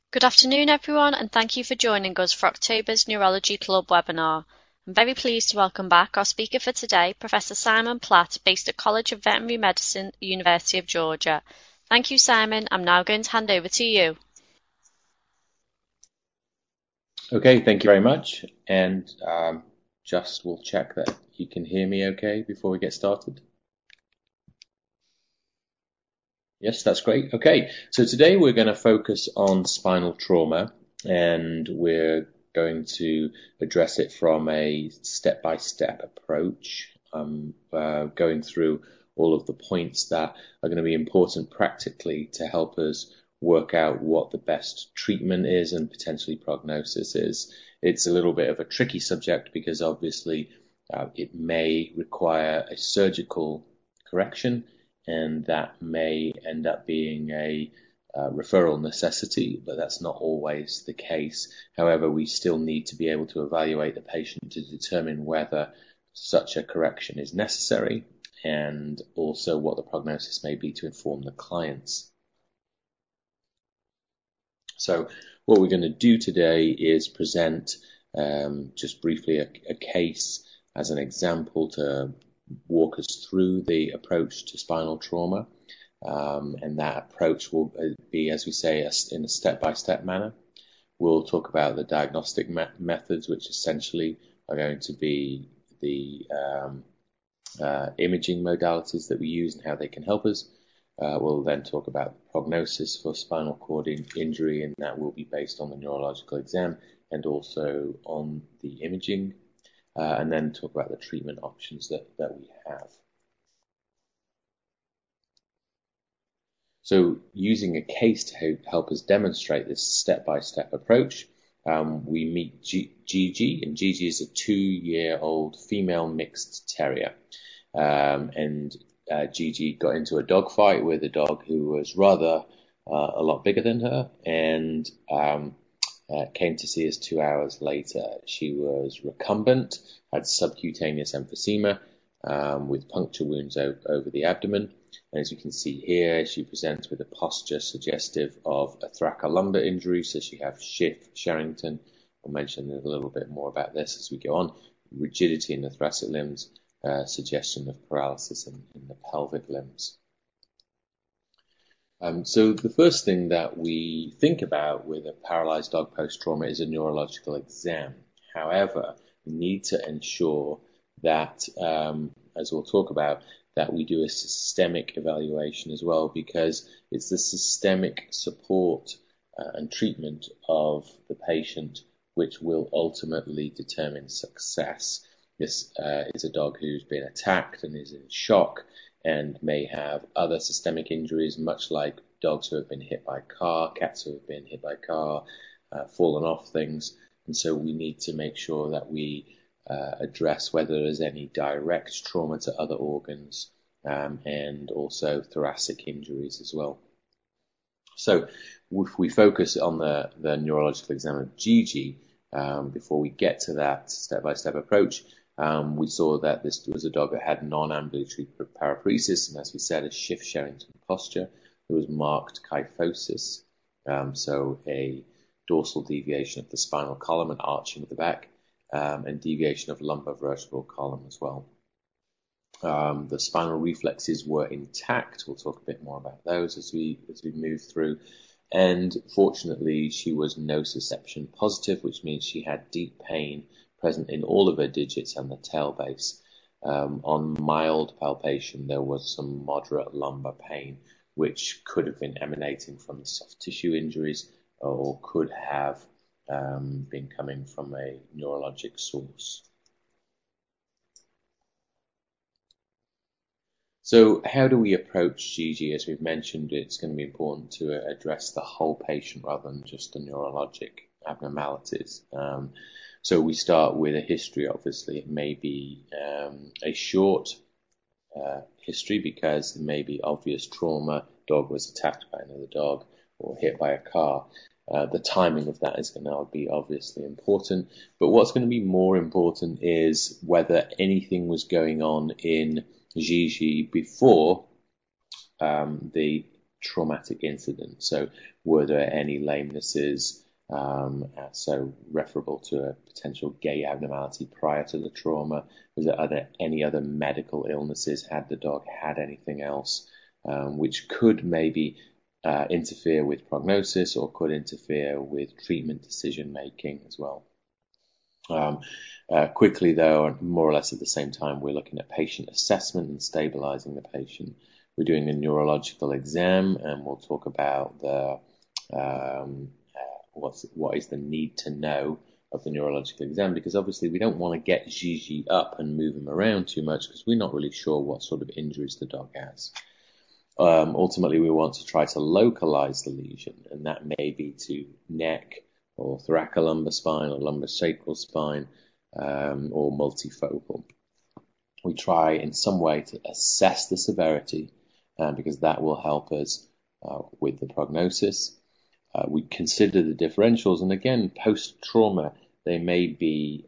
Good afternoon, everyone, and thank you for joining us for October's Neurology Club webinar. I'm very pleased to welcome back our speaker for today, Professor Simon Platt, based at College of Veterinary Medicine, University of Georgia. Thank you, Simon. I'm now going to hand over to you. Okay, thank you very much. And just will check that you can hear me okay before we get started. Yes, that's great. Okay, so today we're going to focus on spinal trauma, and we're going to address it from a step-by-step approach, going through all of the points that are going to be important practically to help us work out what the best treatment is and potentially prognosis is. It's a little bit of a tricky subject because obviously it may require a surgical correction, and that may end up being a referral necessity, but that's not always the case. However, we still need to be able to evaluate the patient to determine whether such a correction is necessary, and also what the prognosis may be to inform the clients. So what we're going to do today is present just briefly a case as an example to walk us through the approach to spinal trauma, and that approach will be, as we say, in a step-by-step manner. We'll talk about the diagnostic methods, which essentially are going to be the imaging modalities that we use and how they can help us. We'll then talk about the prognosis for spinal cord injury, and that will be based on the neurological exam and also on the imaging. And then talk about the treatment options that we have. So using a case to help us demonstrate this step-by-step approach, we meet Gigi, and Gigi is a 2-year-old female mixed terrier. And Gigi got into a dog fight with a dog who was rather a lot bigger than her, and came to see us 2 hours later. She was recumbent, had subcutaneous emphysema with puncture wounds over the abdomen. And as you can see here, she presents with a posture suggestive of a thoracolumbar injury. So she has Schiff-Sherrington. I'll mention a little bit more about this as we go on. Rigidity in the thoracic limbs, suggestion of paralysis in the pelvic limbs. So the first thing that we think about with a paralyzed dog post-trauma is a neurological exam. However, we need to ensure that, as we'll talk about, that we do a systemic evaluation as well, because it's the systemic support and treatment of the patient which will ultimately determine success. This is a dog who's been attacked and is in shock, and may have other systemic injuries, much like dogs who have been hit by a car, cats who have been hit by a car, fallen off things. And so we need to make sure that we address whether there's any direct trauma to other organs, and also thoracic injuries as well. So if we focus on the neurological exam of Gigi, before we get to that step-by-step approach, we saw that this was a dog that had non-ambulatory paraparesis, and as we said, a Schiff-Sherrington posture. There was marked kyphosis, so a dorsal deviation of the spinal column and arching of the back, and deviation of lumbar vertebral column as well. The spinal reflexes were intact. We'll talk a bit more about those as we move through. And fortunately, she was nociception positive, which means she had deep pain present in all of her digits and the tail base. On mild palpation, there was some moderate lumbar pain, which could have been emanating from the soft tissue injuries, or could have been coming from a neurologic source. So how do we approach Gigi? As we've mentioned, it's going to be important to address the whole patient rather than just the neurologic abnormalities. So we start with a history. Obviously, it may be a short history because there may be obvious trauma. Dog was attacked by another dog or hit by a car. The timing of that is going to be obviously important. But what's going to be more important is whether anything was going on in Gigi before the traumatic incident. So were there any lamenesses, so referable to a potential gait abnormality prior to the trauma? Are there any other medical illnesses? Had the dog had anything else which could maybe interfere with prognosis or could interfere with treatment decision making as well? Quickly, though, and more or less at the same time, we're looking at patient assessment and stabilizing the patient. We're doing a neurological exam, and we'll talk about the what is the need to know of the neurological exam, because obviously we don't want to get Gigi up and move him around too much because we're not really sure what sort of injuries the dog has. Ultimately, we want to try to localize the lesion, and that may be to neck or thoracolumbar spine or lumbosacral spine or multifocal. We try in some way to assess the severity because that will help us with the prognosis. We consider the differentials, and again, post-trauma, they may be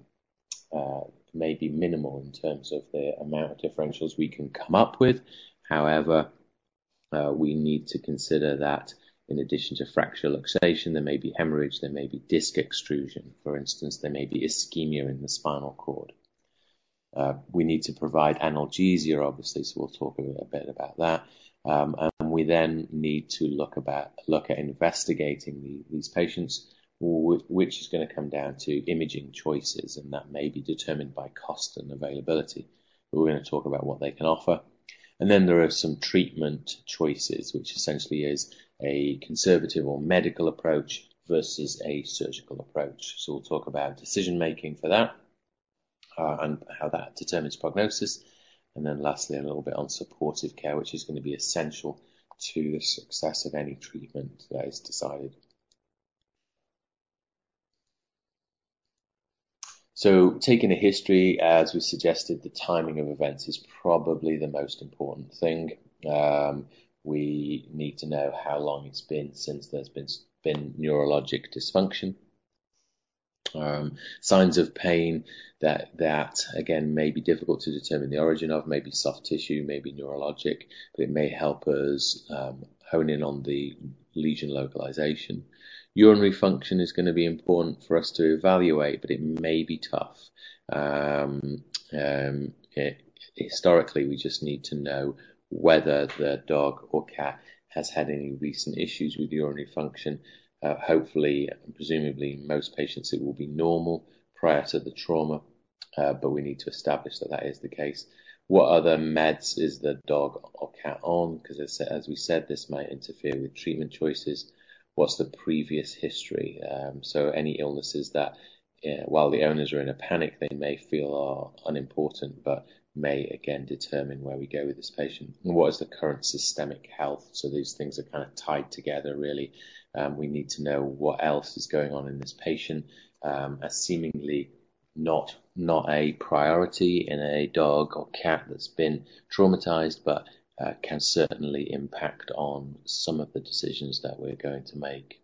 minimal in terms of the amount of differentials we can come up with. However, we need to consider that in addition to fracture luxation, there may be hemorrhage, there may be disc extrusion. For instance, there may be ischemia in the spinal cord. We need to provide analgesia, obviously, so we'll talk a bit about that. And we then need to look at investigating these patients, which is going to come down to imaging choices, and that may be determined by cost and availability. But we're going to talk about what they can offer. And then there are some treatment choices, which essentially is a conservative or medical approach versus a surgical approach. So we'll talk about decision making for that and how that determines prognosis. And then lastly, a little bit on supportive care, which is going to be essential to the success of any treatment that is decided. So taking a history, as we suggested, the timing of events is probably the most important thing. We need to know how long it's been since there's been neurologic dysfunction. Signs of pain that again may be difficult to determine the origin of, maybe soft tissue, maybe neurologic, but it may help us hone in on the lesion localization. Urinary function is going to be important for us to evaluate, but it may be tough. Historically, we just need to know whether the dog or cat has had any recent issues with urinary function. Hopefully, and presumably, most patients it will be normal prior to the trauma, but we need to establish that that is the case. What other meds is the dog or cat on? Because as we said, this might interfere with treatment choices. What's the previous history? So any illnesses that, while the owners are in a panic, they may feel are unimportant, but may again determine where we go with this patient. And what is the current systemic health? So these things are kind of tied together, really. We need to know what else is going on in this patient, as seemingly not a priority in a dog or cat that's been traumatized, but can certainly impact on some of the decisions that we're going to make.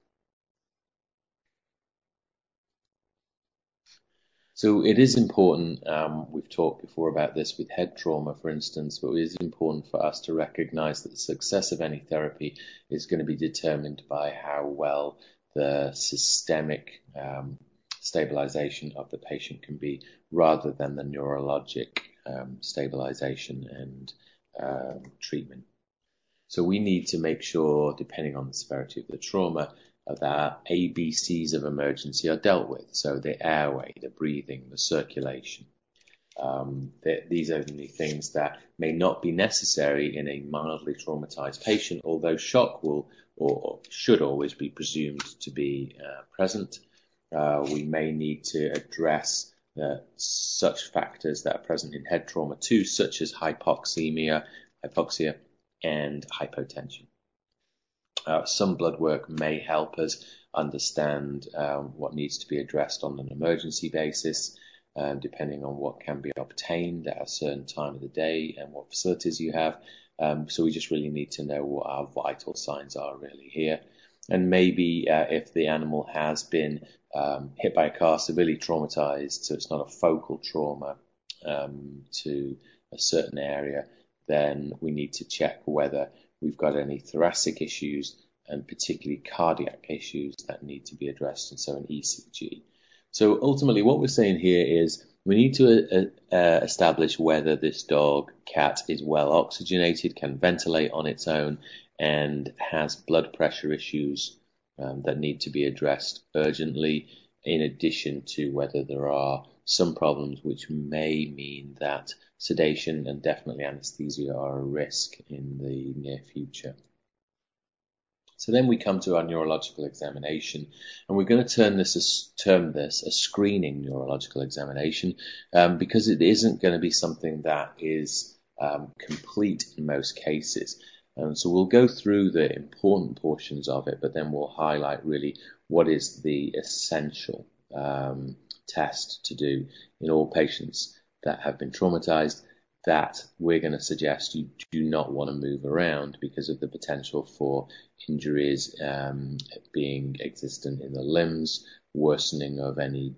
So it is important, we've talked before about this with head trauma, for instance, but it is important for us to recognize that the success of any therapy is going to be determined by how well the systemic stabilization of the patient can be, rather than the neurologic stabilization and treatment. So we need to make sure, depending on the severity of the trauma, that ABCs of emergency are dealt with. So the airway, the breathing, the circulation. These are the things that may not be necessary in a mildly traumatized patient, although shock will or should always be presumed to be present. We may need to address such factors that are present in head trauma too, such as hypoxia, and hypotension. Some blood work may help us understand what needs to be addressed on an emergency basis, depending on what can be obtained at a certain time of the day and what facilities you have. So we just really need to know what our vital signs are really here. And maybe if the animal has been hit by a car, severely traumatized, so it's not a focal trauma to a certain area, then we need to check whether we've got any thoracic issues, and particularly cardiac issues that need to be addressed, and so an ECG. So ultimately what we're saying here is we need to establish whether this cat is well oxygenated, can ventilate on its own, and has blood pressure issues that need to be addressed urgently, in addition to whether there are some problems which may mean that sedation and definitely anesthesia are a risk in the near future. So then we come to our neurological examination, and we're going to term this a screening neurological examination, because it isn't going to be something that is complete in most cases. So we'll go through the important portions of it, but then we'll highlight really what is the essential test to do in all patients that have been traumatized, that we're going to suggest you do not want to move around because of the potential for injuries being existent in the limbs, worsening of any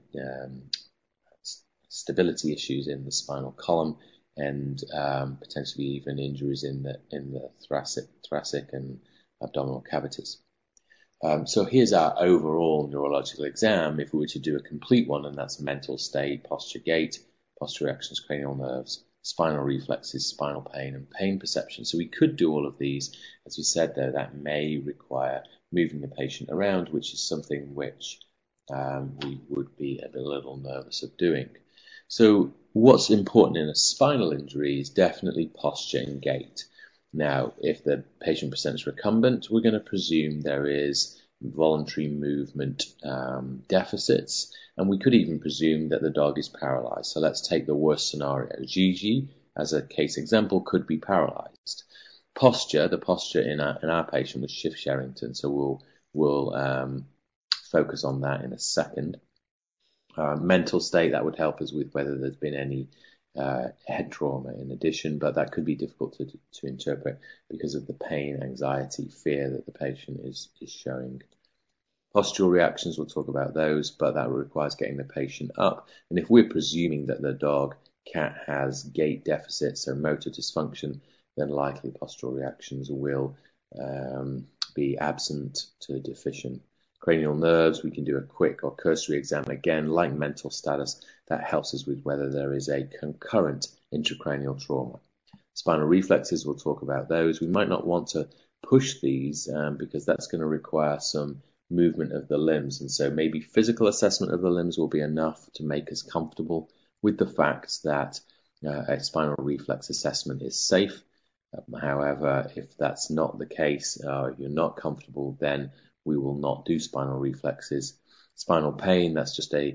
stability issues in the spinal column, and potentially even injuries in the thoracic and abdominal cavities. So here's our overall neurological exam if we were to do a complete one, and that's mental state, posture, gait, posture reactions, cranial nerves, spinal reflexes, spinal pain, and pain perception. So we could do all of these. As we said, though, that may require moving the patient around, which is something which we would be a little nervous of doing. So what's important in a spinal injury is definitely posture and gait. Now, if the patient presents recumbent, we're going to presume there is voluntary movement deficits, and we could even presume that the dog is paralyzed. So let's take the worst scenario. Gigi, as a case example, could be paralyzed. The posture in our patient was Schiff-Sherrington, so we'll focus on that in a second. Mental state, that would help us with whether there's been any head trauma in addition, but that could be difficult to interpret because of the pain, anxiety, fear that the patient is showing. Postural reactions, we'll talk about those, but that requires getting the patient up. And if we're presuming that the cat has gait deficits, so motor dysfunction, then likely postural reactions will be absent to deficient. Cranial nerves, we can do a quick or cursory exam again, like mental status. That helps us with whether there is a concurrent intracranial trauma. Spinal reflexes, we'll talk about those. We might not want to push these because that's going to require some movement of the limbs, and so maybe physical assessment of the limbs will be enough to make us comfortable with the fact that a spinal reflex assessment is safe. However, if that's not the case, you're not comfortable, then we will not do spinal reflexes. Spinal pain, that's just a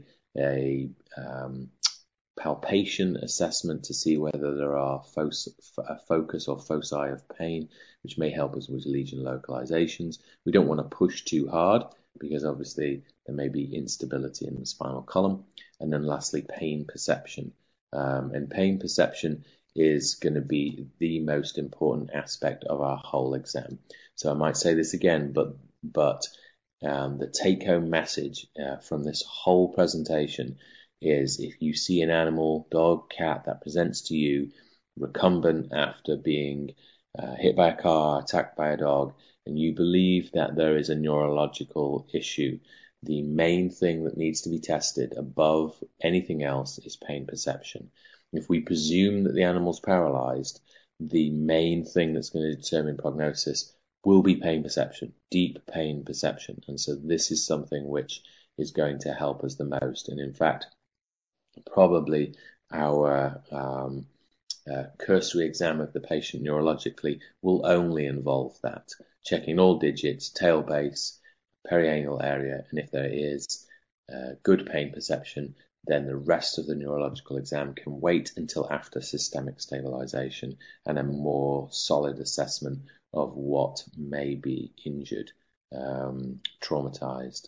palpation assessment to see whether there are focus or foci of pain, which may help us with lesion localizations. We don't want to push too hard because obviously there may be instability in the spinal column. And then lastly, pain perception. And pain perception is going to be the most important aspect of our whole exam. So I might say this again, but the take-home message from this whole presentation is if you see an animal, dog, cat, that presents to you recumbent after being hit by a car, attacked by a dog, and you believe that there is a neurological issue, the main thing that needs to be tested above anything else is pain perception. If we presume that the animal's paralyzed, the main thing that's going to determine prognosis will be pain perception, deep pain perception. And so this is something which is going to help us the most. And in fact, probably our cursory exam of the patient neurologically will only involve that, checking all digits, tail base, perianal area, and if there is good pain perception, then the rest of the neurological exam can wait until after systemic stabilization and a more solid assessment of what may be injured, traumatized.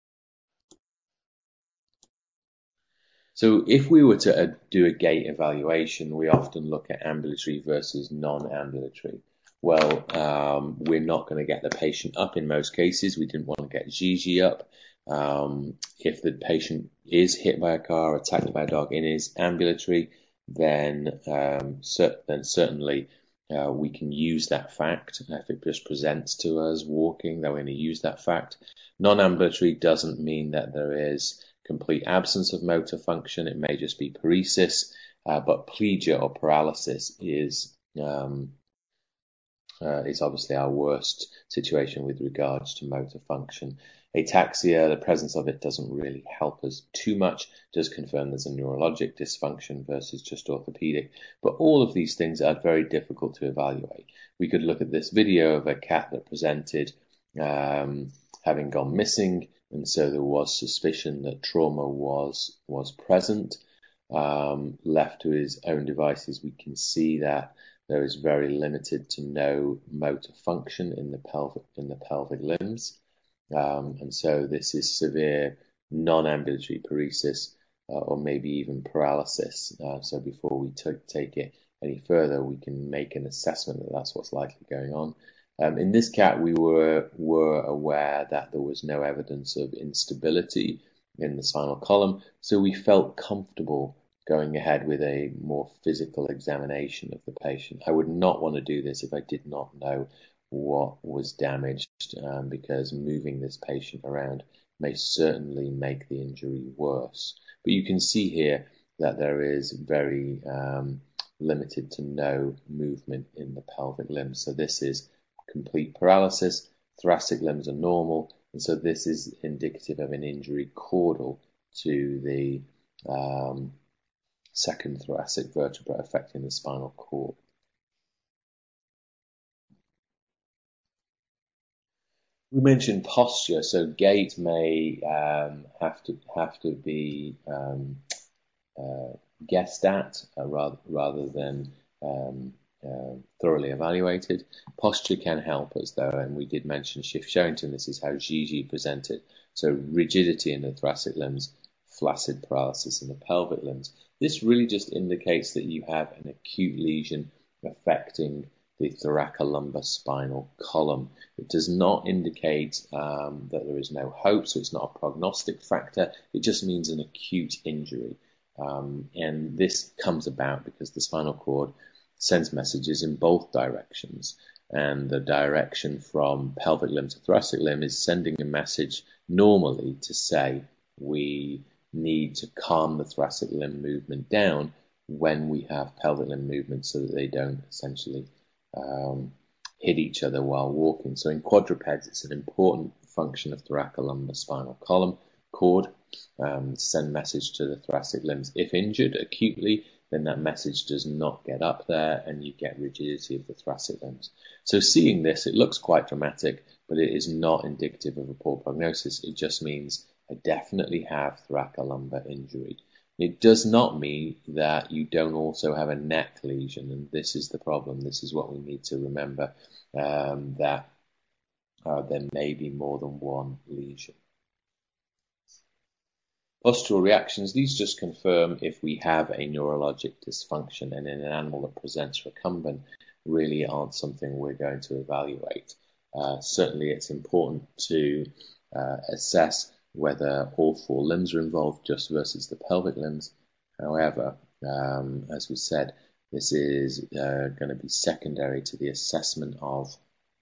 So if we were to do a gait evaluation, we often look at ambulatory versus non-ambulatory. Well, we're not going to get the patient up in most cases. We didn't want to get Gigi up. If the patient is hit by a car, attacked by a dog and is ambulatory, then certainly we can use that fact. If it just presents to us walking, then we're going to use that fact. Non-ambulatory doesn't mean that there is complete absence of motor function. It may just be paresis, but plegia or paralysis is obviously our worst situation with regards to motor function. Ataxia, the presence of it doesn't really help us too much, it does confirm there's a neurologic dysfunction versus just orthopedic, but all of these things are very difficult to evaluate. We could look at this video of a cat that presented having gone missing, and so there was suspicion that trauma was present. Left to his own devices, we can see that there is very limited to no motor function in the pelvic limbs. And so this is severe non-ambulatory paresis, or maybe even paralysis. So before we take it any further, we can make an assessment that that's what's likely going on. In this cat, we were aware that there was no evidence of instability in the spinal column, so we felt comfortable going ahead with a more physical examination of the patient. I would not want to do this if I did not know what was damaged, because moving this patient around may certainly make the injury worse. But you can see here that there is very limited to no movement in the pelvic limbs. So this is complete paralysis, thoracic limbs are normal, and so this is indicative of an injury caudal to the second thoracic vertebra affecting the spinal cord. We mentioned posture, so gait may have to be guessed at rather than thoroughly evaluated. Posture can help us though, and we did mention Schiff-Sherrington. This is how Gigi presented. So rigidity in the thoracic limbs, flaccid paralysis in the pelvic limbs. This really just indicates that you have an acute lesion affecting the thoracolumbar spinal column. It does not indicate that there is no hope, so it's not a prognostic factor. It just means an acute injury. And this comes about because the spinal cord sends messages in both directions. And the direction from pelvic limb to thoracic limb is sending a message normally to say we need to calm the thoracic limb movement down when we have pelvic limb movement so that they don't essentially hit each other while walking. So in quadrupeds, it's an important function of thoracolumbar spinal column cord to send message to the thoracic limbs. If injured acutely, then that message does not get up there and you get rigidity of the thoracic limbs. So seeing this, it looks quite dramatic, but it is not indicative of a poor prognosis. It just means I definitely have thoracolumbar injury. It does not mean that you don't also have a neck lesion, and this is the problem. This is what we need to remember, that there may be more than one lesion. Postural reactions, these just confirm if we have a neurologic dysfunction, and in an animal that presents recumbent, really aren't something we're going to evaluate. Certainly it's important to assess whether all four limbs are involved just versus the pelvic limbs. However, as we said, this is going to be secondary to the assessment of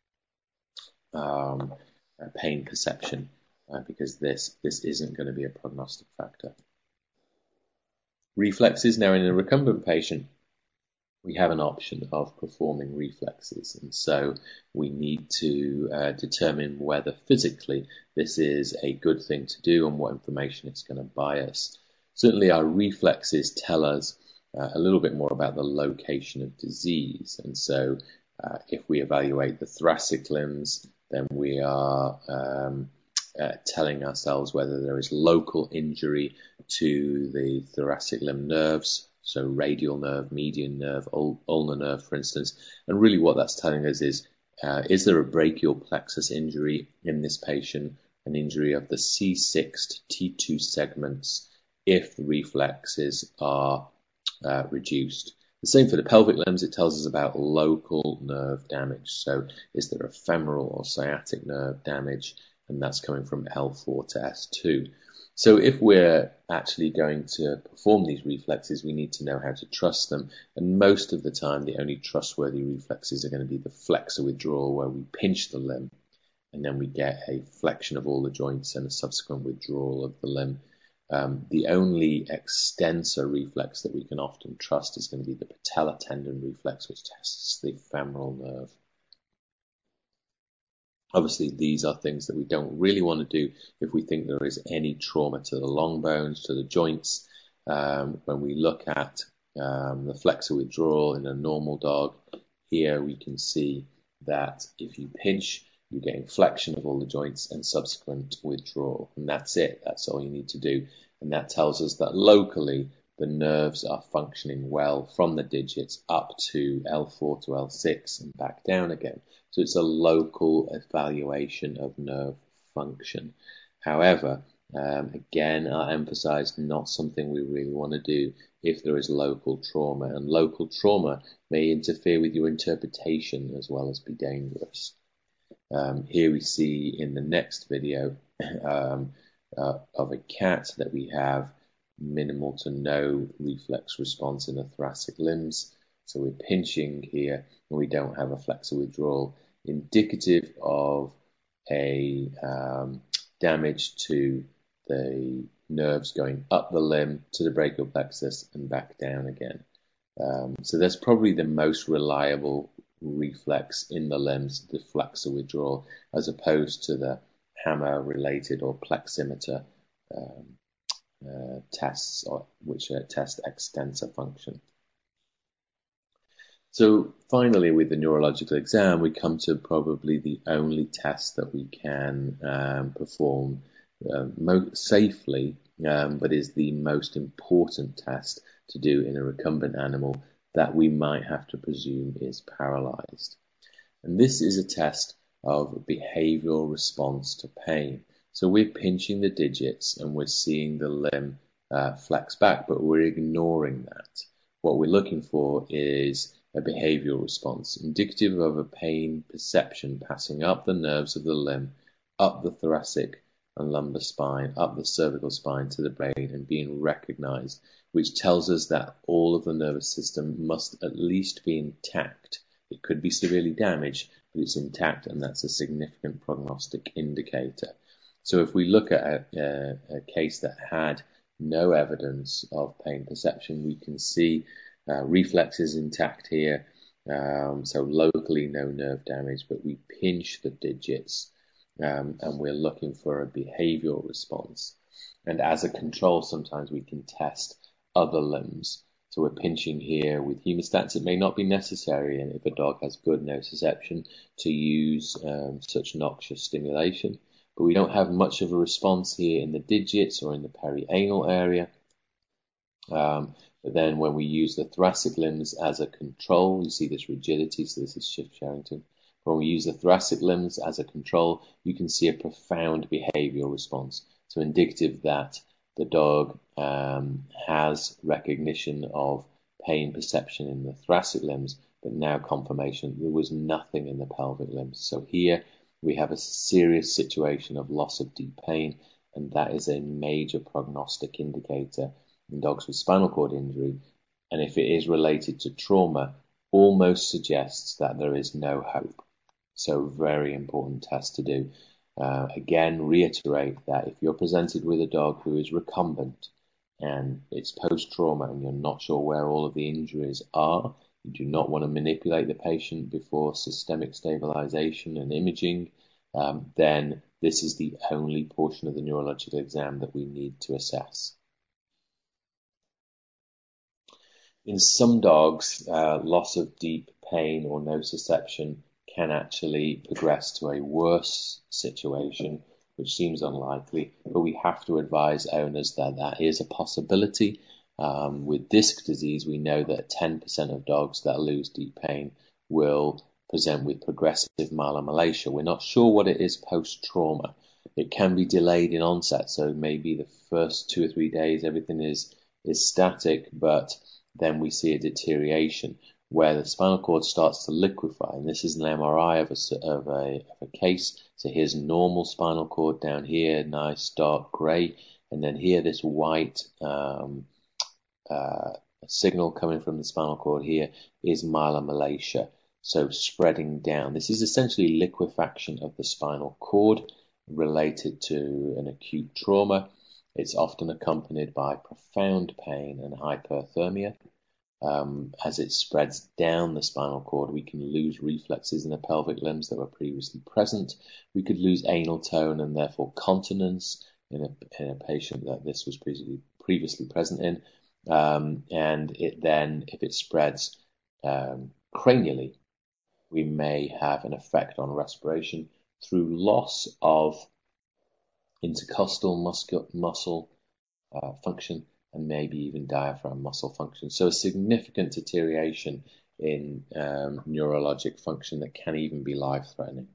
pain perception, because this isn't going to be a prognostic factor. Reflexes. Now, in a recumbent patient, we have an option of performing reflexes, and so we need to determine whether physically this is a good thing to do and what information it's going to buy us. Certainly our reflexes tell us a little bit more about the location of disease, and so if we evaluate the thoracic limbs, then we are telling ourselves whether there is local injury to the thoracic limb nerves, so radial nerve, median nerve, ulnar nerve, for instance. And really what that's telling us is there a brachial plexus injury in this patient, an injury of the C6 to T2 segments if the reflexes are reduced. The same for the pelvic limbs. It tells us about local nerve damage. So is there a femoral or sciatic nerve damage? And that's coming from L4 to S2. So if we're actually going to perform these reflexes, we need to know how to trust them. And most of the time, the only trustworthy reflexes are going to be the flexor withdrawal, where we pinch the limb and then we get a flexion of all the joints and a subsequent withdrawal of the limb. The only extensor reflex that we can often trust is going to be the patellar tendon reflex, which tests the femoral nerve. Obviously, these are things that we don't really want to do if we think there is any trauma to the long bones, to the joints. When we look at the flexor withdrawal in a normal dog, here we can see that if you pinch, you're getting flexion of all the joints and subsequent withdrawal. And that's it. That's all you need to do. And that tells us that locally, the nerves are functioning well from the digits up to L4 to L6 and back down again. So it's a local evaluation of nerve function. However, again, I emphasize not something we really want to do if there is local trauma. And local trauma may interfere with your interpretation as well as be dangerous. Here we see in the next video of a cat that we have minimal to no reflex response in the thoracic limbs. So we're pinching here and we don't have a flexor withdrawal, indicative of a damage to the nerves going up the limb to the brachial plexus and back down again. So that's probably the most reliable reflex in the limbs, the flexor withdrawal, as opposed to the hammer-related or pleximeter tests, which test extensor function. So finally, with the neurological exam, we come to probably the only test that we can perform safely, but is the most important test to do in a recumbent animal that we might have to presume is paralyzed. And this is a test of behavioral response to pain. So we're pinching the digits and we're seeing the limb flex back, but we're ignoring that. What we're looking for is a behavioral response, indicative of a pain perception passing up the nerves of the limb, up the thoracic and lumbar spine, up the cervical spine to the brain, and being recognized, which tells us that all of the nervous system must at least be intact. It could be severely damaged, but it's intact, and that's a significant prognostic indicator. So if we look at a case that had no evidence of pain perception, we can see reflexes intact here, so locally no nerve damage, but we pinch the digits and we're looking for a behavioral response. And as a control, sometimes we can test other limbs. So we're pinching here with hemostats. It may not be necessary, and if a dog has good nociception, to use such noxious stimulation. But we don't have much of a response here in the digits or in the perianal area. But then when we use the thoracic limbs as a control, you see this rigidity, so this is Schiff-Sherrington. When we use the thoracic limbs as a control, you can see a profound behavioral response. So indicative that the dog has recognition of pain perception in the thoracic limbs, but now confirmation there was nothing in the pelvic limbs. So here we have a serious situation of loss of deep pain, and that is a major prognostic indicator in dogs with spinal cord injury. And if it is related to trauma, almost suggests that there is no hope. So very important test to do. Again, reiterate that if you're presented with a dog who is recumbent and it's post-trauma and you're not sure where all of the injuries are, you do not want to manipulate the patient before systemic stabilization and imaging, then this is the only portion of the neurological exam that we need to assess. In some dogs, loss of deep pain or nociception can actually progress to a worse situation, which seems unlikely, but we have to advise owners that that is a possibility. With disc disease, we know that 10% of dogs that lose deep pain will present with progressive myelomalacia. We're not sure what it is post-trauma. It can be delayed in onset, so maybe the first 2 or 3 days everything is static, but then we see a deterioration where the spinal cord starts to liquefy. And this is an MRI of a case. So here's normal spinal cord down here, nice dark grey. And then here, this white signal coming from the spinal cord here is myelomalacia, so spreading down. This is essentially liquefaction of the spinal cord related to an acute trauma. It's often accompanied by profound pain and hyperthermia. As it spreads down the spinal cord, we can lose reflexes in the pelvic limbs that were previously present. We could lose anal tone and therefore continence in a patient that this was previously present in. And it then, if it spreads cranially, we may have an effect on respiration through loss of intercostal muscle function and maybe even diaphragm muscle function. So a significant deterioration in neurologic function that can even be life-threatening.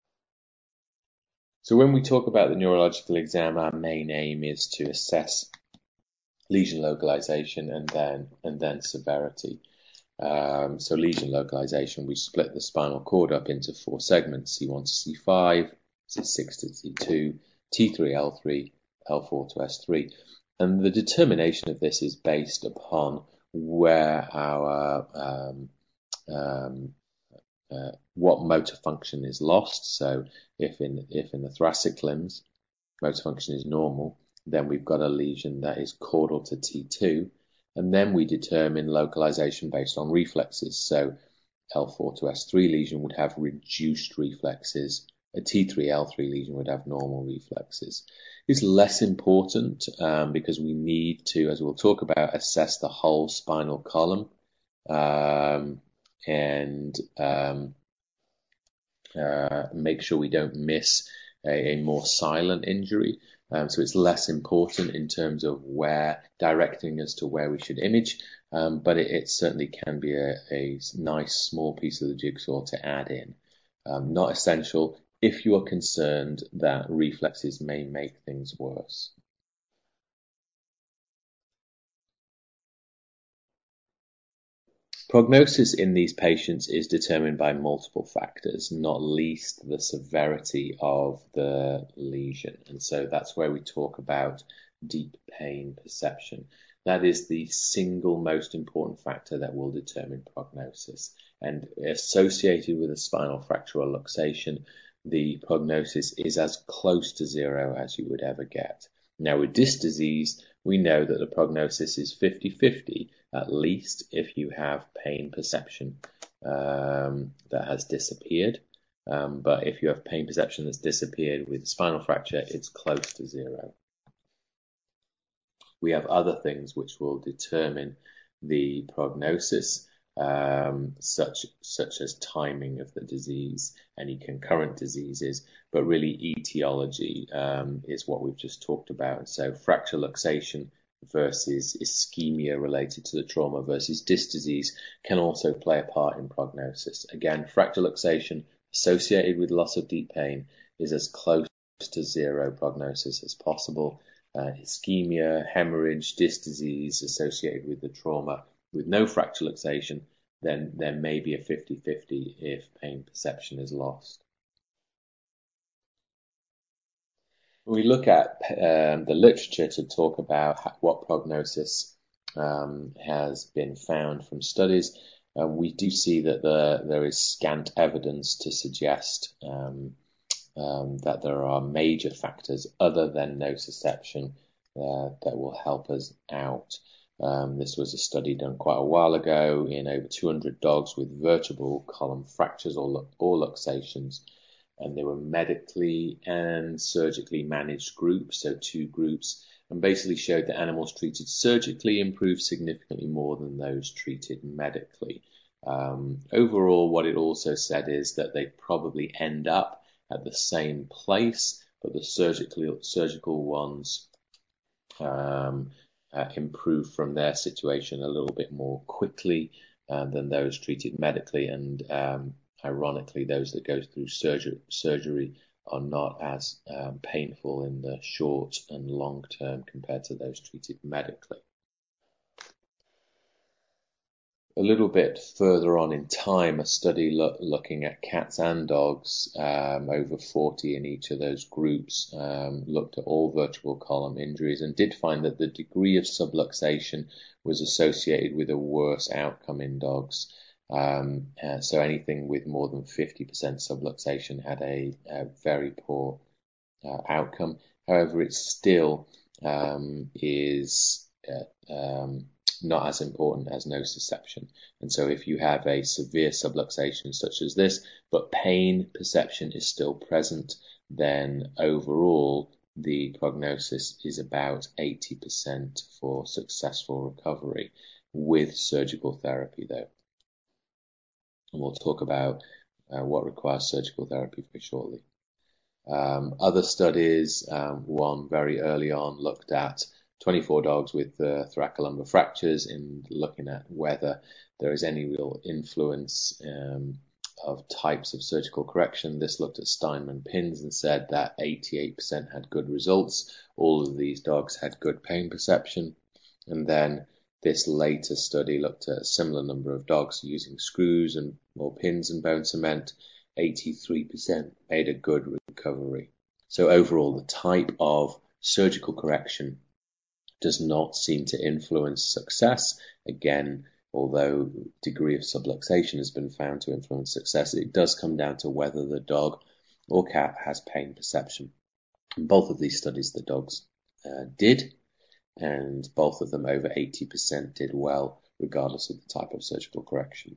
So when we talk about the neurological exam, our main aim is to assess lesion localization and then severity. So lesion localization, we split the spinal cord up into 4 segments: C1 to C5, C6 to C2, T3, L3, L4 to S3. And the determination of this is based upon where our what motor function is lost. So if in the thoracic limbs motor function is normal, then we've got a lesion that is caudal to T2, and then we determine localization based on reflexes. So L4 to S3 lesion would have reduced reflexes. A T3, L3 lesion would have normal reflexes. It's less important because we need to, as we'll talk about, assess the whole spinal column and make sure we don't miss a more silent injury. So it's less important in terms of directing us to where we should image, but it certainly can be a nice small piece of the jigsaw to add in. Not essential if you are concerned that reflexes may make things worse. Prognosis in these patients is determined by multiple factors, not least the severity of the lesion. And so that's where we talk about deep pain perception. That is the single most important factor that will determine prognosis. And associated with a spinal fracture or luxation, the prognosis is as close to 0 as you would ever get. Now, with disc disease, we know that the prognosis is 50-50, at least if you have pain perception that has disappeared. But if you have pain perception that's disappeared with spinal fracture, it's close to 0. We have other things which will determine the prognosis, such as timing of the disease, any concurrent diseases, but really etiology is what we've just talked about. So fracture luxation versus ischemia related to the trauma versus disc disease can also play a part in prognosis. Again, fracture luxation associated with loss of deep pain is as close to 0 prognosis as possible. Ischemia, hemorrhage, disc disease associated with the trauma with no fracture luxation, then there may be a 50-50 if pain perception is lost. When we look at the literature to talk about what prognosis has been found from studies, we do see that there is scant evidence to suggest that there are major factors other than nociception that will help us out. This was a study done quite a while ago in over 200 dogs with vertebral column fractures or luxations, and they were medically and surgically managed groups, so 2 groups, and basically showed that animals treated surgically improved significantly more than those treated medically. Overall, what it also said is that they probably end up at the same place, but the surgical ones improve from their situation a little bit more quickly than those treated medically, and ironically, those that go through surgery are not as painful in the short and long term compared to those treated medically. A little bit further on in time, a study looking at cats and dogs, over 40 in each of those groups, looked at all vertebral column injuries and did find that the degree of subluxation was associated with a worse outcome in dogs. So anything with more than 50% subluxation had a very poor outcome. However, it still is not as important as nociception. And so if you have a severe subluxation such as this, but pain perception is still present, then overall the prognosis is about 80% for successful recovery with surgical therapy though. And we'll talk about what requires surgical therapy very shortly. Other studies, one very early on looked at 24 dogs with thoracolumbar fractures in looking at whether there is any real influence of types of surgical correction. This looked at Steinman pins and said that 88% had good results. All of these dogs had good pain perception. And then this later study looked at a similar number of dogs using screws and more pins and bone cement. 83% made a good recovery. So overall, the type of surgical correction does not seem to influence success. Again, although degree of subluxation has been found to influence success, it does come down to whether the dog or cat has pain perception. In both of these studies, the dogs did, and both of them over 80% did well, regardless of the type of surgical correction.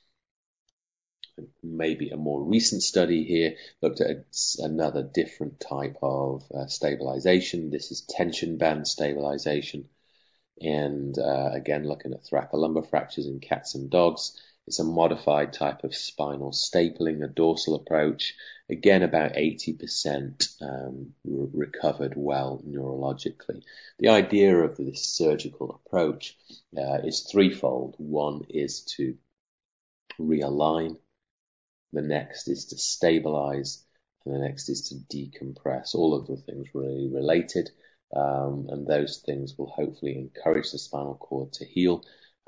Maybe a more recent study here looked at another different type of stabilization. This is tension band stabilization. And again, looking at thoracolumbar fractures in cats and dogs. It's a modified type of spinal stapling, a dorsal approach. Again, about 80% recovered well neurologically. The idea of this surgical approach is threefold. One is to realign. The next is to stabilize, and the next is to decompress. All of the things really related, and those things will hopefully encourage the spinal cord to heal.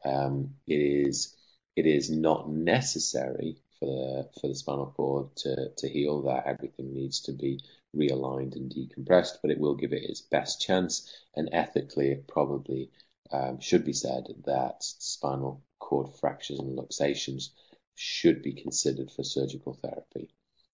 It is not necessary for the spinal cord to heal, that everything needs to be realigned and decompressed, but it will give it its best chance. And ethically, it probably should be said that spinal cord fractures and luxations should be considered for surgical therapy.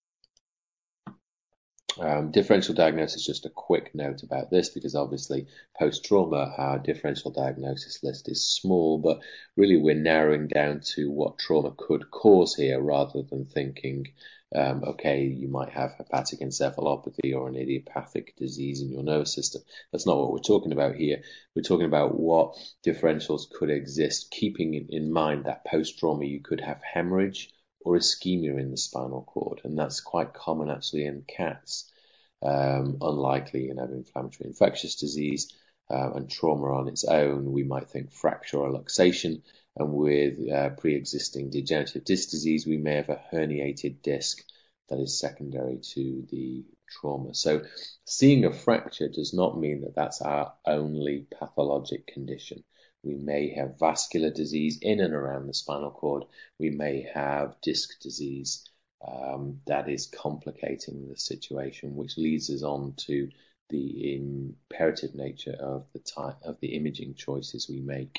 Differential diagnosis, just a quick note about this, because obviously post-trauma, our differential diagnosis list is small, but really we're narrowing down to what trauma could cause here rather than thinking, okay, you might have hepatic encephalopathy or an idiopathic disease in your nervous system. That's not what we're talking about here. We're talking about what differentials could exist, keeping in mind that post-trauma you could have hemorrhage or ischemia in the spinal cord, and that's quite common actually in cats. Unlikely in having inflammatory infectious disease and trauma on its own, we might think fracture or luxation, and with pre-existing degenerative disc disease, we may have a herniated disc that is secondary to the trauma. So seeing a fracture does not mean that that's our only pathologic condition. We may have vascular disease in and around the spinal cord. We may have disc disease that is complicating the situation, which leads us on to the imperative nature of the imaging choices we make.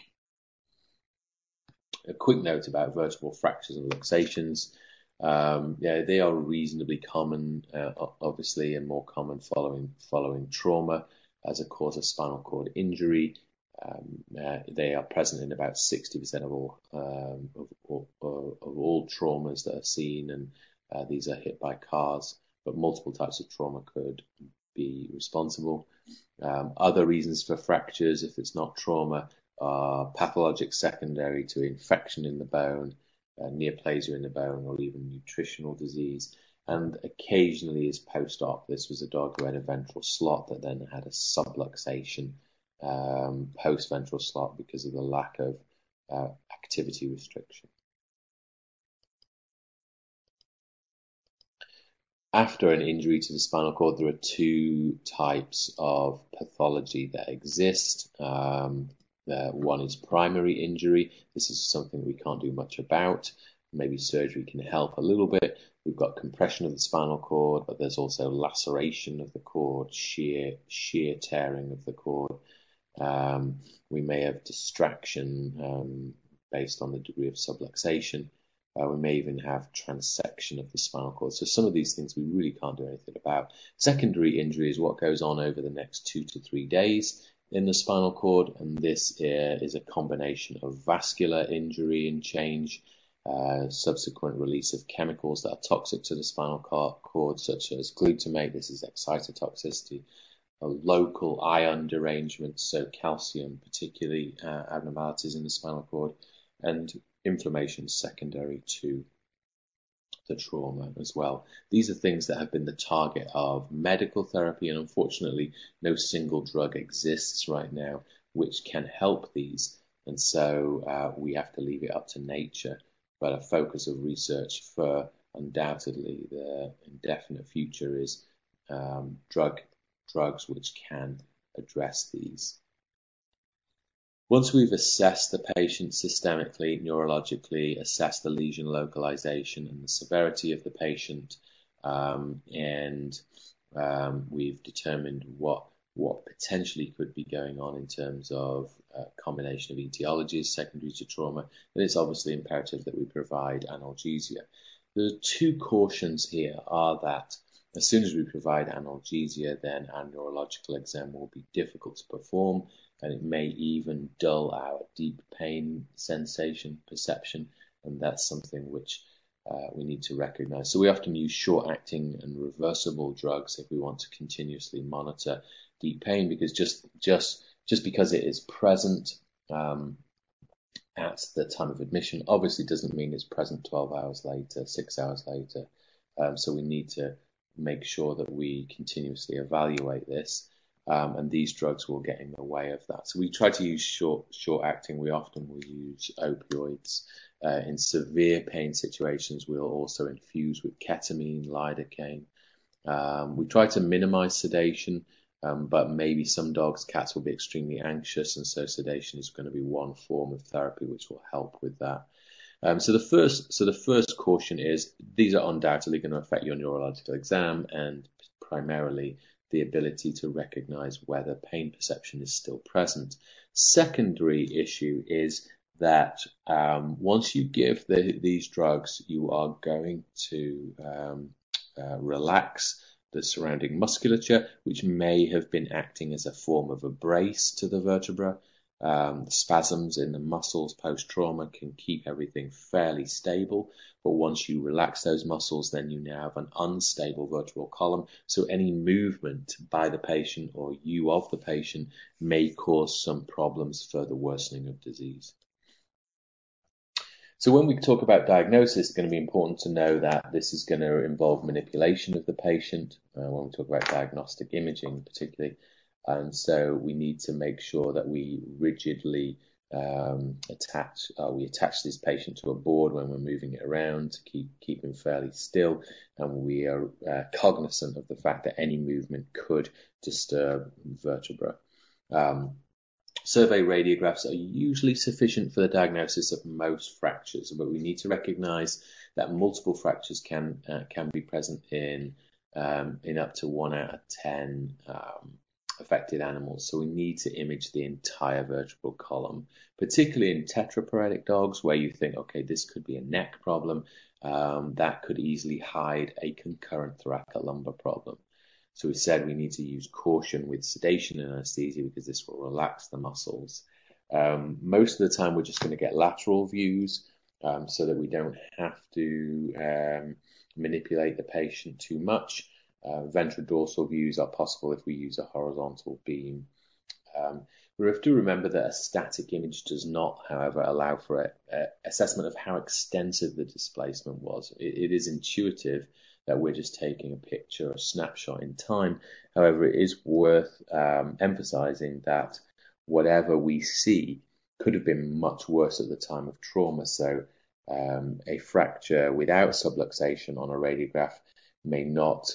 A quick note about vertebral fractures and luxations. They are reasonably common, obviously, and more common following trauma as a cause of spinal cord injury. They are present in about 60% of all traumas that are seen, and these are hit by cars, but multiple types of trauma could be responsible. Other reasons for fractures, if it's not trauma, are pathologic secondary to infection in the bone, neoplasia in the bone, or even nutritional disease. And occasionally is post-op. This was a dog who had a ventral slot that then had a subluxation post-ventral slot because of the lack of activity restriction. After an injury to the spinal cord, there are two types of pathology that exist. One is primary injury. This is something we can't do much about. Maybe surgery can help a little bit. We've got compression of the spinal cord, but there's also laceration of the cord, shear tearing of the cord. We may have distraction based on the degree of subluxation. We may even have transection of the spinal cord. So some of these things we really can't do anything about. Secondary injury is what goes on over the next 2 to 3 days in the spinal cord, and this is a combination of vascular injury and change, subsequent release of chemicals that are toxic to the spinal cord, such as glutamate. This is excitotoxicity. A local ion derangement, so calcium, particularly abnormalities in the spinal cord, and inflammation secondary to the trauma as well. These are things that have been the target of medical therapy, and unfortunately no single drug exists right now which can help these, and so we have to leave it up to nature. But a focus of research for undoubtedly the indefinite future is drugs which can address these. Once we've assessed the patient systemically, neurologically, assessed the lesion localization and the severity of the patient, and we've determined what potentially could be going on in terms of a combination of etiologies secondary to trauma, then it's obviously imperative that we provide analgesia. The two cautions here are that as soon as we provide analgesia, then our neurological exam will be difficult to perform, and it may even dull our deep pain sensation perception, and that's something which we need to recognize. So we often use short-acting and reversible drugs if we want to continuously monitor deep pain, because just because it is present at the time of admission obviously doesn't mean it's present 12 hours later, 6 hours later. So we need to make sure that we continuously evaluate this, and these drugs will get in the way of that. So we try to use short-acting. We often will use opioids. In severe pain situations, we'll also infuse with ketamine, lidocaine. We try to minimize sedation, but maybe some dogs, cats will be extremely anxious, and so sedation is going to be one form of therapy which will help with that. So the first caution is these are undoubtedly going to affect your neurological exam, and primarily the ability to recognize whether pain perception is still present. Secondary issue is that once you give these drugs, you are going to relax the surrounding musculature, which may have been acting as a form of a brace to the vertebra. The spasms in the muscles post-trauma can keep everything fairly stable, but once you relax those muscles, then you now have an unstable vertebral column, so any movement by the patient or you of the patient may cause some problems, further worsening of disease. So when we talk about diagnosis, it's going to be important to know that this is going to involve manipulation of the patient, when we talk about diagnostic imaging particularly. And so we need to make sure that we rigidly attach this patient to a board when we're moving it around to keep him fairly still, and we are cognizant of the fact that any movement could disturb vertebra. Survey radiographs are usually sufficient for the diagnosis of most fractures, but we need to recognize that multiple fractures can be present in up to 1 out of 10 affected animals. So we need to image the entire vertebral column, particularly in tetraparietic dogs where you think, okay, this could be a neck problem, that could easily hide a concurrent thoracolumbar problem. So we said we need to use caution with sedation and anesthesia because this will relax the muscles. Most of the time we're just going to get lateral views so that we don't have to manipulate the patient too much. Ventrodorsal views are possible if we use a horizontal beam. We have to remember that a static image does not, however, allow for an assessment of how extensive the displacement was. It is intuitive that we're just taking a picture, a snapshot in time. However, it is worth emphasizing that whatever we see could have been much worse at the time of trauma. So a fracture without subluxation on a radiograph may not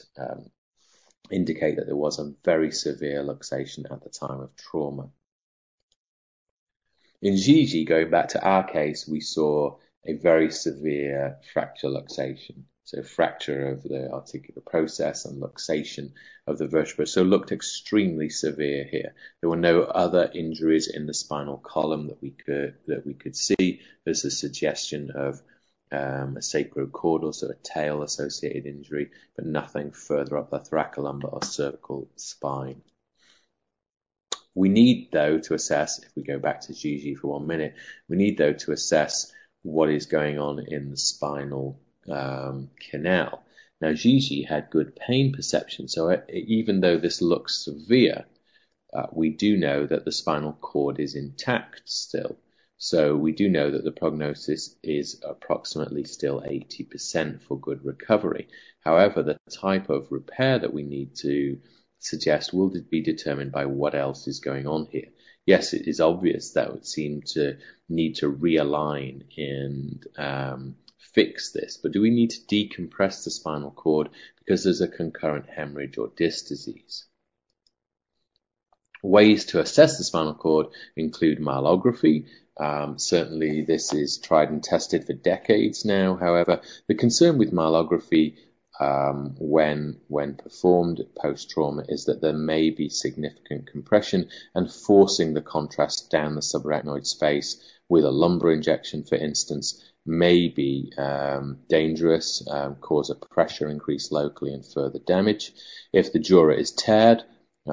indicate that there was a very severe luxation at the time of trauma. In Gigi, going back to our case, we saw a very severe fracture luxation. So fracture of the articular process and luxation of the vertebra. So looked extremely severe here. There were no other injuries in the spinal column that we could see. There's a suggestion of a sacrocaudal, so a tail-associated injury, but nothing further up the thoracolumbar or cervical spine. We need, though, to assess, if we go back to Gigi for 1 minute, we need, though, to assess what is going on in the spinal canal. Now, Gigi had good pain perception, so even though this looks severe, we do know that the spinal cord is intact still. So we do know that the prognosis is approximately still 80% for good recovery. However, the type of repair that we need to suggest will be determined by what else is going on here. Yes, it is obvious that would seem to need to realign and fix this, but do we need to decompress the spinal cord because there's a concurrent hemorrhage or disc disease? Ways to assess the spinal cord include myelography. Certainly this is tried and tested for decades now. However, the concern with myelography when performed post-trauma is that there may be significant compression, and forcing the contrast down the subarachnoid space with a lumbar injection, for instance, may be dangerous, cause a pressure increase locally and further damage. If the dura is torn,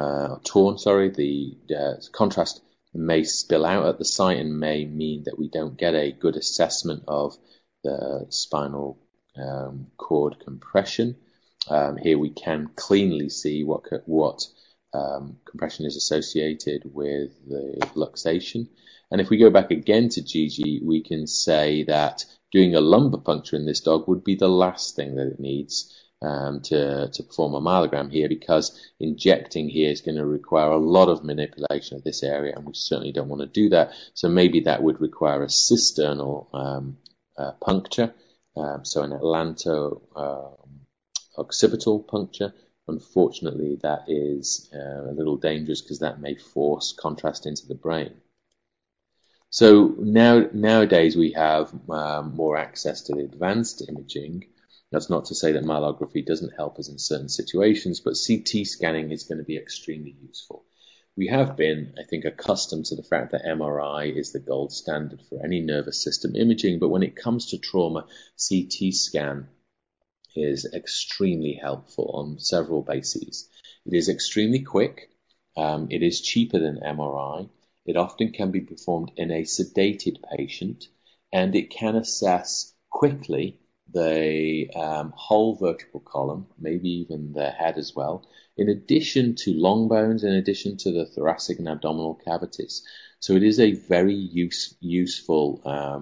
the contrast may spill out at the site and may mean that we don't get a good assessment of the spinal cord compression. Here we can cleanly see what compression is associated with the luxation. And if we go back again to Gigi, we can say that doing a lumbar puncture in this dog would be the last thing that it needs to perform a myelogram here, because injecting here is going to require a lot of manipulation of this area, and we certainly don't want to do that. So maybe that would require a cisternal puncture, so an atlanto-occipital puncture. Unfortunately, that is a little dangerous because that may force contrast into the brain. So nowadays we have more access to the advanced imaging. That's not to say that myelography doesn't help us in certain situations, but CT scanning is going to be extremely useful. We have been, I think, accustomed to the fact that MRI is the gold standard for any nervous system imaging, but when it comes to trauma, CT scan is extremely helpful on several bases. It is extremely quick. It is cheaper than MRI. It often can be performed in a sedated patient, and it can assess quickly the whole vertebral column, maybe even the head as well, in addition to long bones, in addition to the thoracic and abdominal cavities. So it is a very useful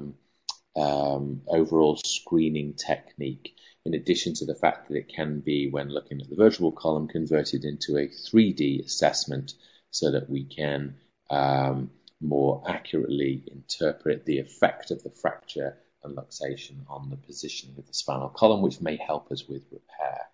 overall screening technique, in addition to the fact that it can be, when looking at the vertebral column, converted into a 3D assessment so that we can more accurately interpret the effect of the fracture and luxation on the positioning of the spinal column, which may help us with repair.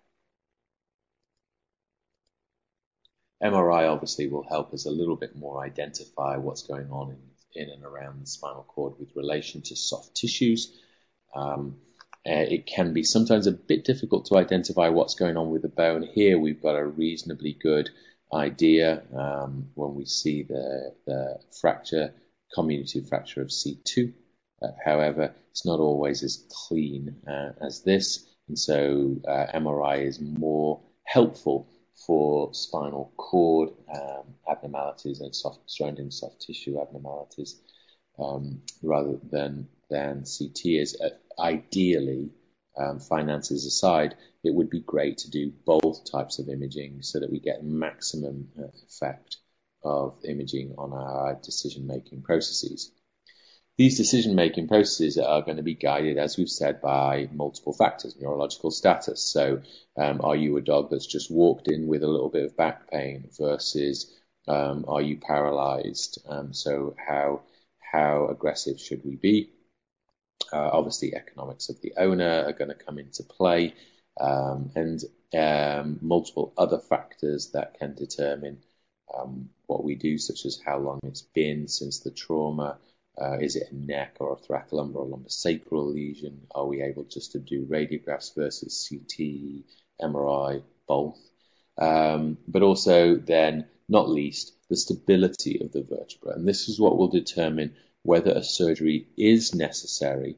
MRI obviously will help us a little bit more identify what's going on in and around the spinal cord with relation to soft tissues. It can be sometimes a bit difficult to identify what's going on with the bone. Here we've got a reasonably good idea when we see the fracture, comminuted fracture of C2. However, it's not always as clean as this, and so MRI is more helpful for spinal cord abnormalities and surrounding soft tissue abnormalities rather than CT is. Ideally, finances aside, it would be great to do both types of imaging so that we get maximum effect of imaging on our decision-making processes. These decision-making processes are going to be guided, as we've said, by multiple factors, neurological status. So are you a dog that's just walked in with a little bit of back pain versus are you paralyzed? So how aggressive should we be? Obviously, economics of the owner are going to come into play, and multiple other factors that can determine what we do, such as how long it's been since the trauma, Is it a neck or a thoracolumbar or lumbosacral lesion? Are we able just to do radiographs versus CT, MRI, both? But also then, not least, the stability of the vertebra. And this is what will determine whether a surgery is necessary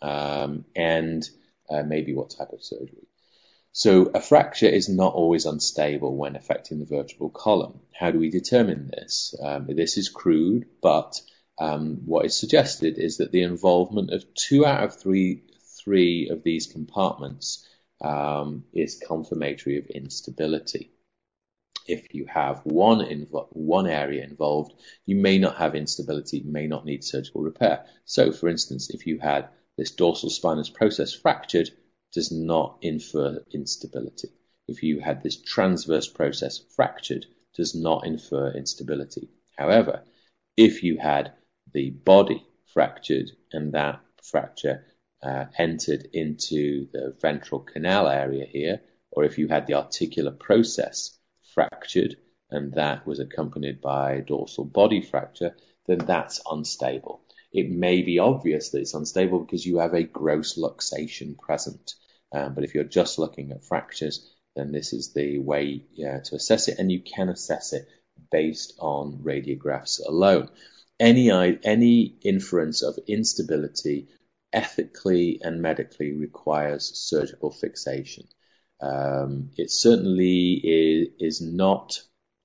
and maybe what type of surgery. So a fracture is not always unstable when affecting the vertebral column. How do we determine this? This is crude, but what is suggested is that the involvement of 2 out of 3 of these compartments is confirmatory of instability. If you have one area involved, you may not have instability, you may not need surgical repair. So, for instance, if you had this dorsal spinous process fractured, does not infer instability. If you had this transverse process fractured, does not infer instability. However, if you had the body fractured and that fracture entered into the ventral canal area here, or if you had the articular process fractured and that was accompanied by dorsal body fracture, then that's unstable. It may be obvious that it's unstable because you have a gross luxation present. But if you're just looking at fractures, then this is the way to assess it, and you can assess it based on radiographs alone. Any inference of instability ethically and medically requires surgical fixation. It certainly is not,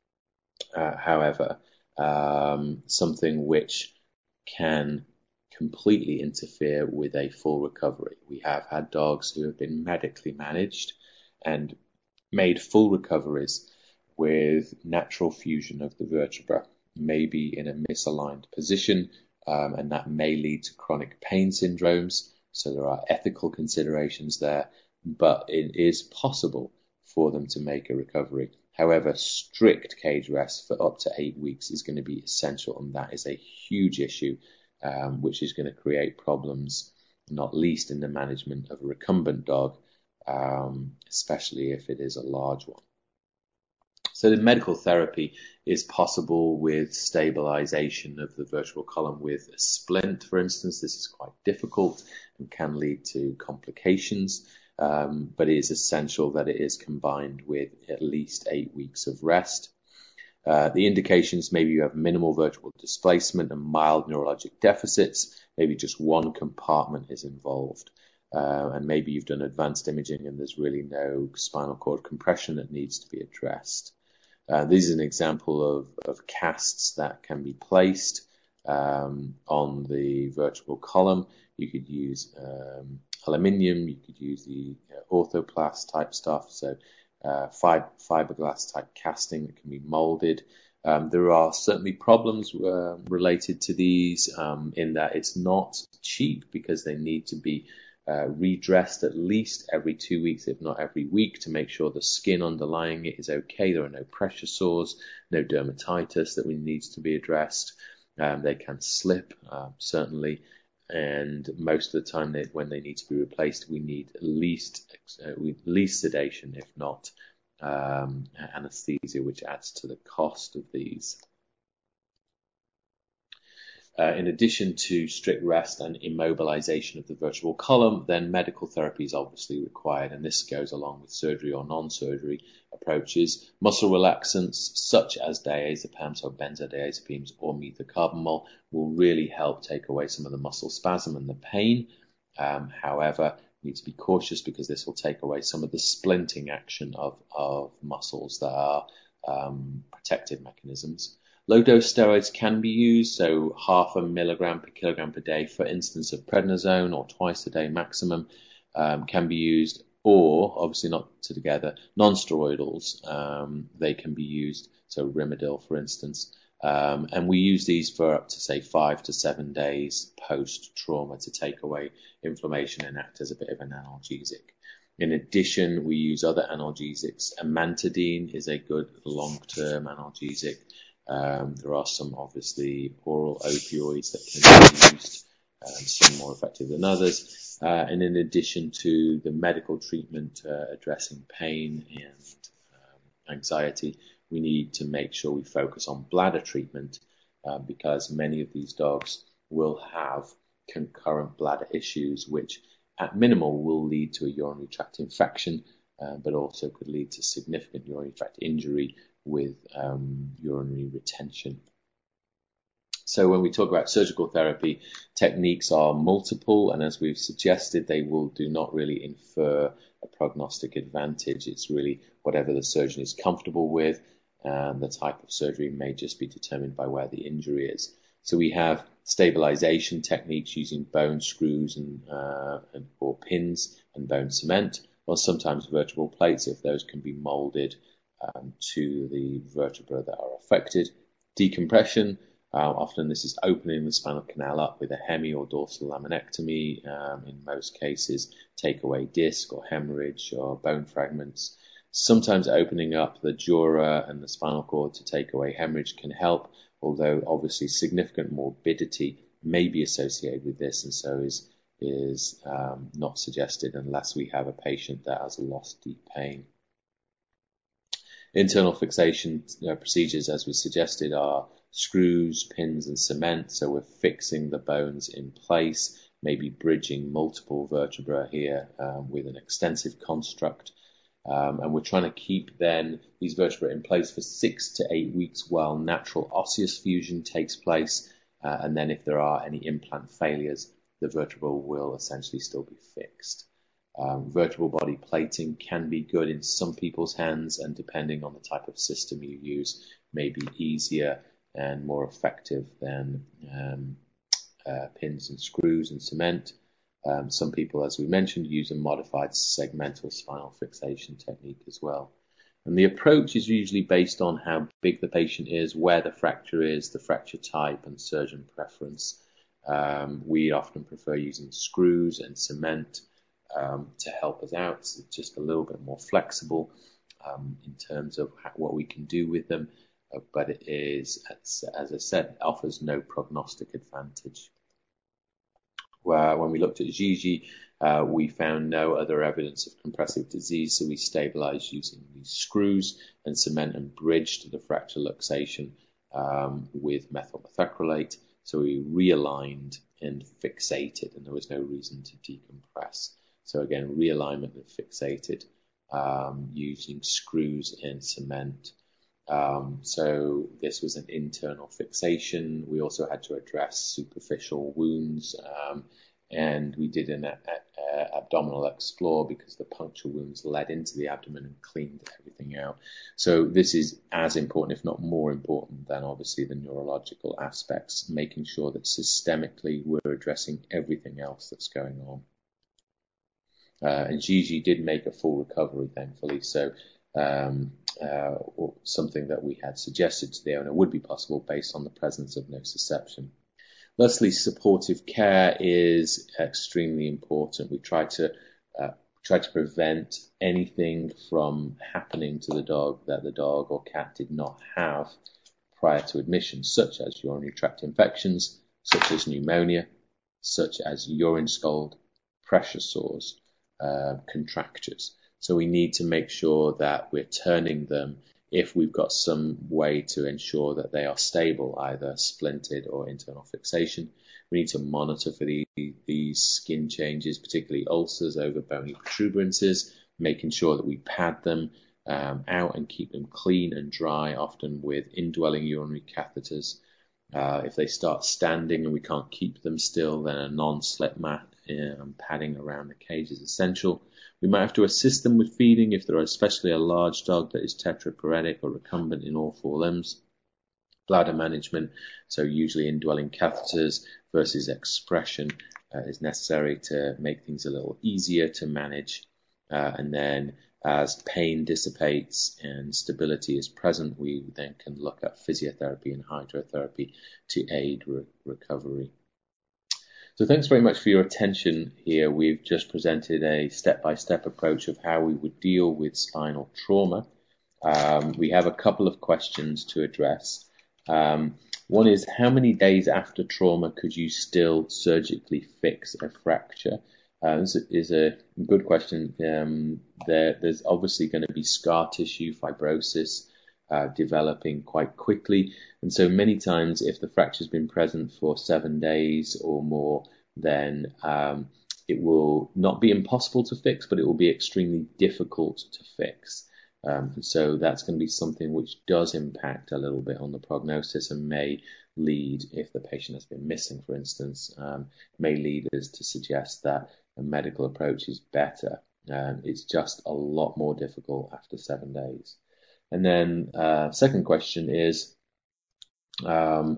however, something which can completely interfere with a full recovery. We have had dogs who have been medically managed and made full recoveries with natural fusion of the vertebra, maybe in a misaligned position, and that may lead to chronic pain syndromes. So there are ethical considerations there, but it is possible for them to make a recovery. However, strict cage rest for up to 8 weeks is going to be essential, and that is a huge issue, which is going to create problems, not least in the management of a recumbent dog, especially if it is a large one. So the medical therapy is possible with stabilization of the vertebral column with a splint, for instance. This is quite difficult and can lead to complications, but it is essential that it is combined with at least 8 weeks of rest. The indications, maybe you have minimal vertebral displacement and mild neurologic deficits. Maybe just one compartment is involved. And maybe you've done advanced imaging and there's really no spinal cord compression that needs to be addressed. This is an example of casts that can be placed on the vertebral column. You could use aluminium, you could use the orthoplast type stuff, so fiberglass type casting that can be molded. There are certainly problems related to these in that it's not cheap because they need to be redressed at least every 2 weeks, if not every week, to make sure the skin underlying it is okay. There are no pressure sores, no dermatitis that needs to be addressed. They can slip, certainly, and most of the time when they need to be replaced, we need at least sedation, if not anesthesia, which adds to the cost of these. In addition to strict rest and immobilization of the vertebral column, then medical therapy is obviously required, and this goes along with surgery or non-surgery approaches. Muscle relaxants such as diazepams or benzodiazepines or methocarbamol will really help take away some of the muscle spasm and the pain. However, you need to be cautious because this will take away some of the splinting action of muscles that are protective mechanisms. Low-dose steroids can be used, so 0.5 milligram per kilogram per day, for instance, of prednisone, or twice a day maximum, can be used, or, obviously not together, non-steroidals, they can be used, so Rimadyl, for instance, and we use these for up to, say, 5 to 7 days post-trauma to take away inflammation and act as a bit of an analgesic. In addition, we use other analgesics. Amantadine is a good long-term analgesic. There are some, obviously, oral opioids that can be used, some more effective than others. And in addition to the medical treatment addressing pain and anxiety, we need to make sure we focus on bladder treatment because many of these dogs will have concurrent bladder issues, which at minimal will lead to a urinary tract infection, but also could lead to significant urinary tract injury with urinary retention. So when we talk about surgical therapy, techniques are multiple, and as we've suggested, they do not really infer a prognostic advantage. It's really whatever the surgeon is comfortable with, and the type of surgery may just be determined by where the injury is. So we have stabilization techniques using bone screws or pins and bone cement, or sometimes vertebral plates if those can be molded to the vertebra that are affected. Decompression. Often this is opening the spinal canal up with a hemi or dorsal laminectomy. In most cases, take away disc or hemorrhage or bone fragments. Sometimes opening up the dura and the spinal cord to take away hemorrhage can help, although obviously significant morbidity may be associated with this, and so is not suggested unless we have a patient that has lost deep pain. Internal fixation procedures, as was suggested, are screws, pins, and cement. So we're fixing the bones in place, maybe bridging multiple vertebrae here with an extensive construct. And we're trying to keep then these vertebrae in place for 6 to 8 weeks while natural osseous fusion takes place. And then if there are any implant failures, the vertebra will essentially still be fixed. Vertebral body plating can be good in some people's hands, and depending on the type of system you use, may be easier and more effective than pins and screws and cement. Some people, as we mentioned, use a modified segmental spinal fixation technique as well. And the approach is usually based on how big the patient is, where the fracture is, the fracture type, and surgeon preference. We often prefer using screws and cement to help us out. It's just a little bit more flexible in terms of what we can do with them, but it is, as I said, offers no prognostic advantage. When we looked at Gigi, we found no other evidence of compressive disease, so we stabilized using these screws and cement and bridged the fracture luxation with methyl methacrylate. So we realigned and fixated, and there was no reason to decompress. So again, realignment and fixated using screws and cement. So this was an internal fixation. We also had to address superficial wounds, and we did an abdominal explore because the puncture wounds led into the abdomen and cleaned everything out. So this is as important, if not more important, than obviously the neurological aspects, making sure that systemically we're addressing everything else that's going on. And Gigi did make a full recovery, thankfully. So something that we had suggested to the owner would be possible based on the presence of nociception. Lastly, supportive care is extremely important. We try to prevent anything from happening to the dog that the dog or cat did not have prior to admission, such as urinary tract infections, such as pneumonia, such as urine scald, pressure sores, contractures. So we need to make sure that we're turning them if we've got some way to ensure that they are stable, either splinted or internal fixation. We need to monitor for these skin changes, particularly ulcers over bony protuberances, making sure that we pad them out and keep them clean and dry, often with indwelling urinary catheters. If they start standing and we can't keep them still, then a non-slip mat and padding around the cage is essential. We might have to assist them with feeding if they're especially a large dog that is tetraparetic or recumbent in all 4 limbs. Bladder management, so usually indwelling catheters versus expression is necessary to make things a little easier to manage. And then as pain dissipates and stability is present, we then can look at physiotherapy and hydrotherapy to aid recovery. So thanks very much for your attention here. We've just presented a step-by-step approach of how we would deal with spinal trauma. We have a couple of questions to address. One is, how many days after trauma could you still surgically fix a fracture? This is a good question. There's obviously going to be scar tissue, fibrosis, developing quite quickly. And so many times, if the fracture's been present for 7 days or more, then it will not be impossible to fix, but it will be extremely difficult to fix. And so that's going to be something which does impact a little bit on the prognosis and may lead, if the patient has been missing, for instance, may lead us to suggest that a medical approach is better. It's just a lot more difficult after 7 days. And then second question is how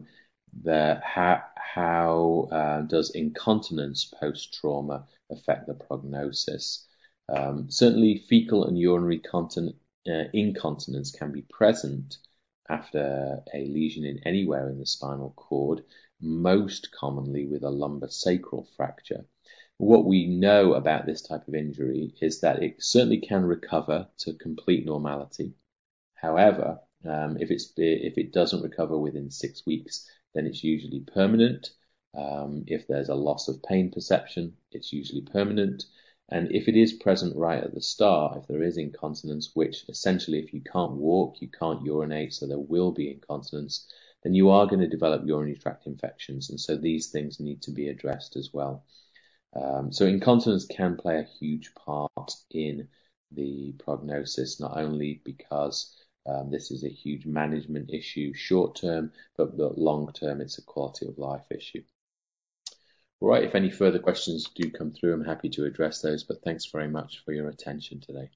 does incontinence post-trauma affect the prognosis? Certainly fecal and urinary incontinence can be present after a lesion in anywhere in the spinal cord, most commonly with a lumbosacral fracture. What we know about this type of injury is that it certainly can recover to complete normality. However, if it doesn't recover within 6 weeks, then it's usually permanent. If there's a loss of pain perception, it's usually permanent. And if it is present right at the start, if there is incontinence, which essentially if you can't walk, you can't urinate, so there will be incontinence, then you are going to develop urinary tract infections. And so these things need to be addressed as well. So incontinence can play a huge part in the prognosis, not only because this is a huge management issue short term, but long term it's a quality of life issue. All right, if any further questions do come through, I'm happy to address those, but thanks very much for your attention today.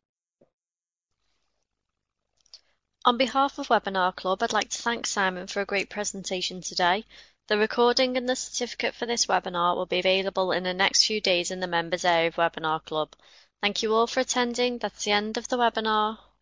On behalf of Webinar Club, I'd like to thank Simon for a great presentation today. The recording and the certificate for this webinar will be available in the next few days in the members area of Webinar Club. Thank you all for attending. That's the end of the webinar.